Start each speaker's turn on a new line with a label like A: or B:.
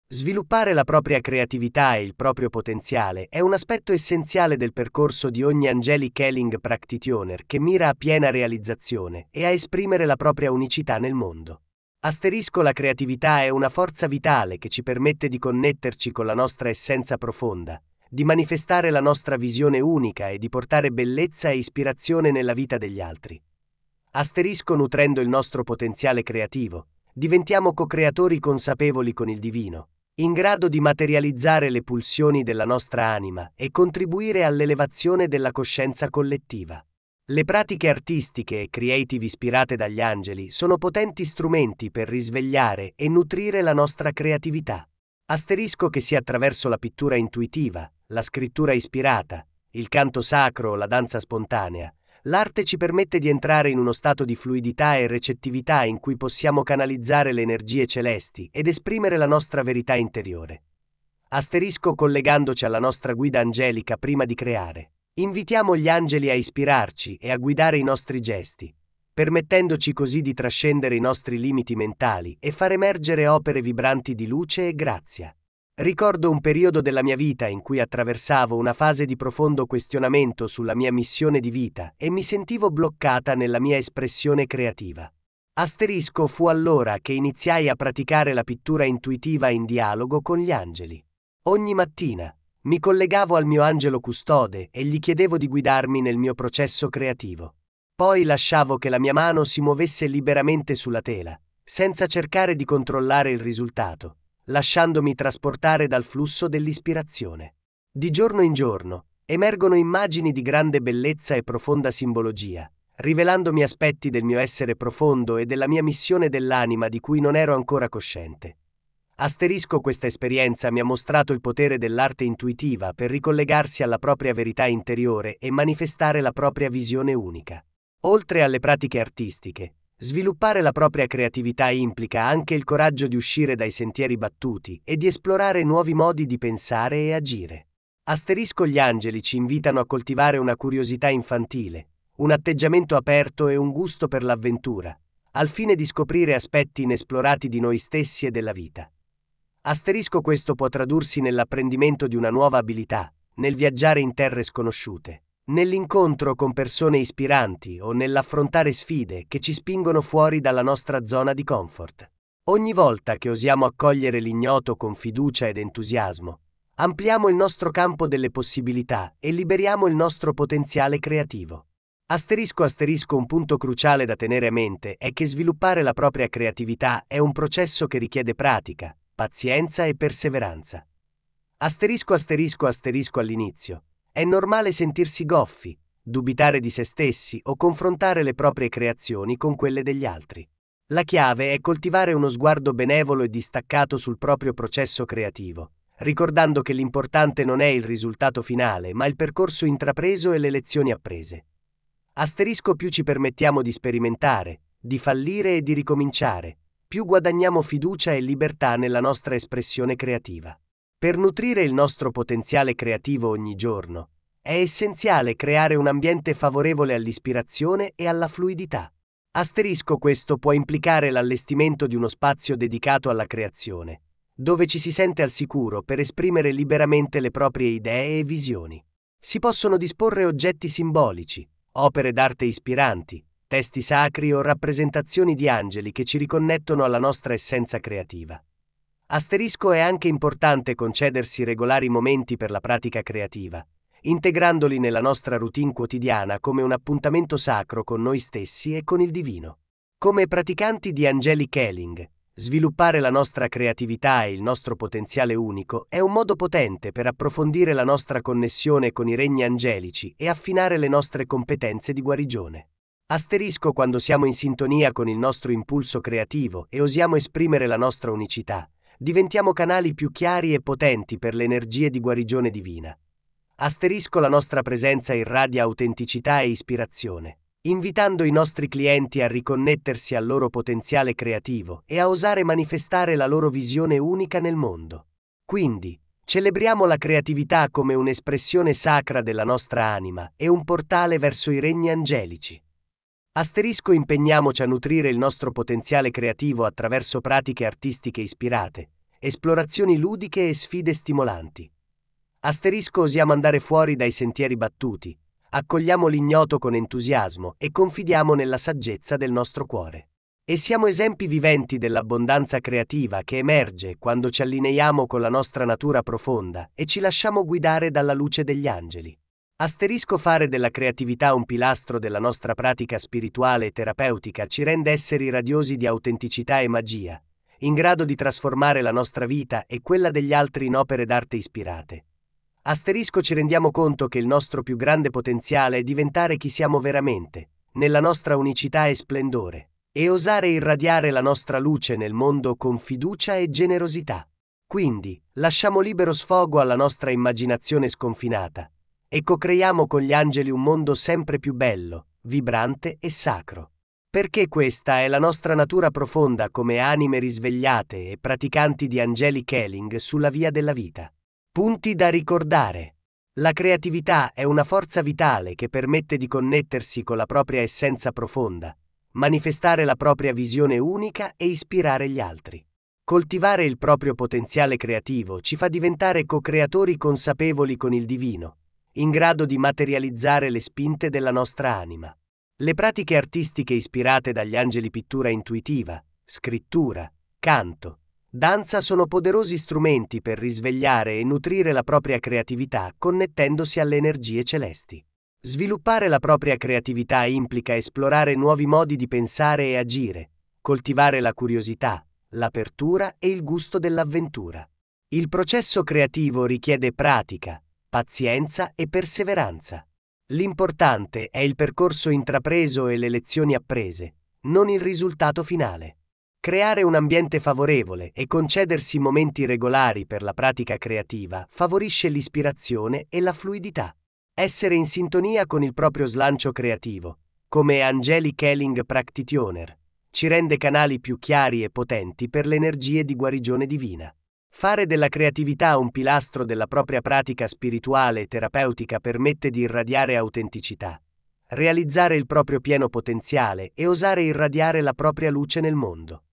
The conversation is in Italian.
A: Sviluppare la propria creatività e il proprio potenziale è un aspetto essenziale del percorso di ogni Angelic Healing Practitioner che mira a piena realizzazione e a esprimere la propria unicità nel mondo. La creatività è una forza vitale che ci permette di connetterci con la nostra essenza profonda, di manifestare la nostra visione unica e di portare bellezza e ispirazione nella vita degli altri. Nutrendo il nostro potenziale creativo, diventiamo co-creatori consapevoli con il divino, in grado di materializzare le pulsioni della nostra anima e contribuire all'elevazione della coscienza collettiva. Le pratiche artistiche e creative ispirate dagli angeli sono potenti strumenti per risvegliare e nutrire la nostra creatività. Che sia attraverso la pittura intuitiva, la scrittura ispirata, il canto sacro o la danza spontanea, l'arte ci permette di entrare in uno stato di fluidità e recettività in cui possiamo canalizzare le energie celesti ed esprimere la nostra verità interiore. Collegandoci alla nostra guida angelica prima di creare. Invitiamo gli angeli a ispirarci e a guidare i nostri gesti, permettendoci così di trascendere i nostri limiti mentali e far emergere opere vibranti di luce e grazia. Ricordo un periodo della mia vita in cui attraversavo una fase di profondo questionamento sulla mia missione di vita e mi sentivo bloccata nella mia espressione creativa. Fu allora che iniziai a praticare la pittura intuitiva in dialogo con gli angeli. Ogni mattina mi collegavo al mio angelo custode e gli chiedevo di guidarmi nel mio processo creativo. Poi lasciavo che la mia mano si muovesse liberamente sulla tela, senza cercare di controllare il risultato, lasciandomi trasportare dal flusso dell'ispirazione. Di giorno in giorno, emergono immagini di grande bellezza e profonda simbologia, rivelandomi aspetti del mio essere profondo e della mia missione dell'anima di cui non ero ancora cosciente. Questa esperienza mi ha mostrato il potere dell'arte intuitiva per ricollegarsi alla propria verità interiore e manifestare la propria visione unica. Oltre alle pratiche artistiche, sviluppare la propria creatività implica anche il coraggio di uscire dai sentieri battuti e di esplorare nuovi modi di pensare e agire. Gli angeli ci invitano a coltivare una curiosità infantile, un atteggiamento aperto e un gusto per l'avventura, al fine di scoprire aspetti inesplorati di noi stessi e della vita. Questo può tradursi nell'apprendimento di una nuova abilità, nel viaggiare in terre sconosciute, nell'incontro con persone ispiranti o nell'affrontare sfide che ci spingono fuori dalla nostra zona di comfort. Ogni volta che osiamo accogliere l'ignoto con fiducia ed entusiasmo, ampliamo il nostro campo delle possibilità e liberiamo il nostro potenziale creativo. Un punto cruciale da tenere a mente è che sviluppare la propria creatività è un processo che richiede pratica, pazienza e perseveranza. All'inizio. È normale sentirsi goffi, dubitare di se stessi o confrontare le proprie creazioni con quelle degli altri. La chiave è coltivare uno sguardo benevolo e distaccato sul proprio processo creativo, ricordando che l'importante non è il risultato finale, ma il percorso intrapreso e le lezioni apprese. Più ci permettiamo di sperimentare, di fallire e di ricominciare, più guadagniamo fiducia e libertà nella nostra espressione creativa. Per nutrire il nostro potenziale creativo ogni giorno, è essenziale creare un ambiente favorevole all'ispirazione e alla fluidità. Questo può implicare l'allestimento di uno spazio dedicato alla creazione, dove ci si sente al sicuro per esprimere liberamente le proprie idee e visioni. Si possono disporre oggetti simbolici, opere d'arte ispiranti, testi sacri o rappresentazioni di angeli che ci riconnettono alla nostra essenza creativa. È anche importante concedersi regolari momenti per la pratica creativa, integrandoli nella nostra routine quotidiana come un appuntamento sacro con noi stessi e con il divino. Come praticanti di Angelic Healing, sviluppare la nostra creatività e il nostro potenziale unico è un modo potente per approfondire la nostra connessione con i regni angelici e affinare le nostre competenze di guarigione. Quando siamo in sintonia con il nostro impulso creativo e osiamo esprimere la nostra unicità, diventiamo canali più chiari e potenti per le energie di guarigione divina. La nostra presenza irradia autenticità e ispirazione, invitando i nostri clienti a riconnettersi al loro potenziale creativo e a osare manifestare la loro visione unica nel mondo. Quindi, celebriamo la creatività come un'espressione sacra della nostra anima e un portale verso i regni angelici. Impegniamoci a nutrire il nostro potenziale creativo attraverso pratiche artistiche ispirate, esplorazioni ludiche e sfide stimolanti. Osiamo andare fuori dai sentieri battuti, accogliamo l'ignoto con entusiasmo e confidiamo nella saggezza del nostro cuore. E siamo esempi viventi dell'abbondanza creativa che emerge quando ci allineiamo con la nostra natura profonda e ci lasciamo guidare dalla luce degli angeli. Fare della creatività un pilastro della nostra pratica spirituale e terapeutica ci rende esseri radiosi di autenticità e magia, in grado di trasformare la nostra vita e quella degli altri in opere d'arte ispirate. Ci rendiamo conto che il nostro più grande potenziale è diventare chi siamo veramente, nella nostra unicità e splendore, e osare irradiare la nostra luce nel mondo con fiducia e generosità. Quindi, lasciamo libero sfogo alla nostra immaginazione sconfinata e co-creiamo con gli angeli un mondo sempre più bello, vibrante e sacro. Perché questa è la nostra natura profonda come anime risvegliate e praticanti di Angelic Healing sulla via della vita. Punti da ricordare. La creatività è una forza vitale che permette di connettersi con la propria essenza profonda, manifestare la propria visione unica e ispirare gli altri. Coltivare il proprio potenziale creativo ci fa diventare co-creatori consapevoli con il divino, in grado di materializzare le spinte della nostra anima. Le pratiche artistiche ispirate dagli angeli, pittura intuitiva, scrittura, canto, danza sono poderosi strumenti per risvegliare e nutrire la propria creatività connettendosi alle energie celesti. Sviluppare la propria creatività implica esplorare nuovi modi di pensare e agire, coltivare la curiosità, l'apertura e il gusto dell'avventura. Il processo creativo richiede pratica, pazienza e perseveranza. L'importante è il percorso intrapreso e le lezioni apprese, non il risultato finale. Creare un ambiente favorevole e concedersi momenti regolari per la pratica creativa favorisce l'ispirazione e la fluidità. Essere in sintonia con il proprio slancio creativo, come Angelic Healing Practitioner, ci rende canali più chiari e potenti per le energie di guarigione divina. Fare della creatività un pilastro della propria pratica spirituale e terapeutica permette di irradiare autenticità, realizzare il proprio pieno potenziale e osare irradiare la propria luce nel mondo.